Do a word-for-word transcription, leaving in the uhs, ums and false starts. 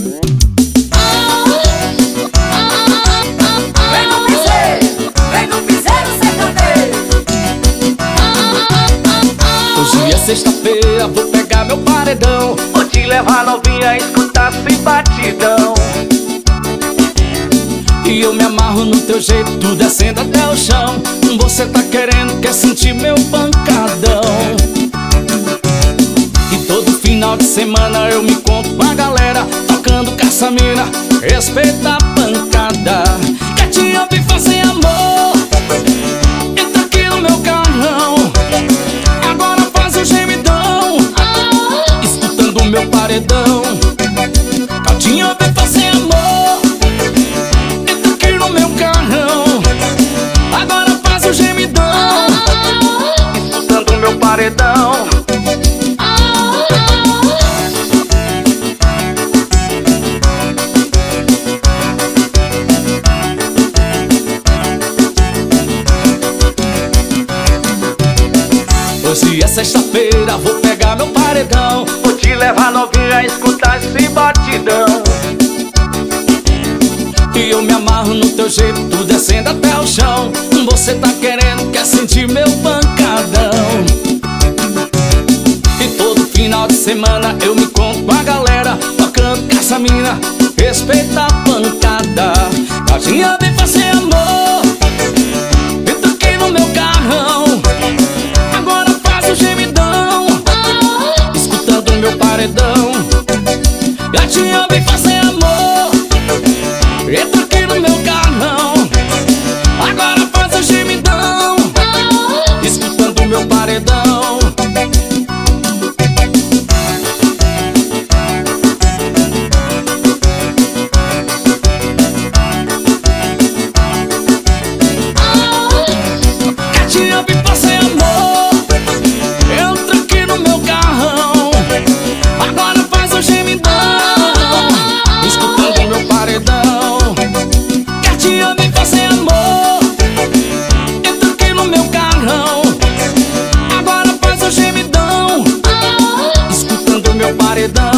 Vem no piseiro, vem no piseiro sertanejo. Hoje é sexta-feira, vou pegar meu paredão, vou te levar novinha a escutar esse batidão. E eu me amarro no teu jeito, descendo até o chão. Você tá querendo, quer sentir meu pancadão. E todo final de semana eu me encontro com a galera, tocando caça-mina, respeita a pancada. Quer te ouvir fazer amor, entra aqui no meu carrão. Agora faz o gemidão, escutando o meu paredão. Quer te ouvir fazer amor, entra aqui no meu carrão. Agora faz o gemidão, escutando o meu paredão. Hoje é sexta-feira, vou pegar meu paredão, vou te levar novinha a escutar esse batidão. E eu me amarro no teu jeito, descendo até o chão. Você tá querendo, quer sentir meu pancadão. E todo final de semana eu me encontro com a galera, tocando caça-mina, respeita a pancada. Galdinha, vem fazer amor, entra aqui no meu carrão. Agora faz o gemidão, escutando meu paredão. Gatinha, vem fazer amor, entra aqui no meu carrão. Agora faz o gemidão, escutando meu paredão. Gatinha, vem fazer amor, entra aqui no meu carrão. Agora faz o gemidão, escutando meu paredão. Gatinha, vem fazer amor, entra aqui no meu carrão. Agora faz o gemidão, escutando meu paredão.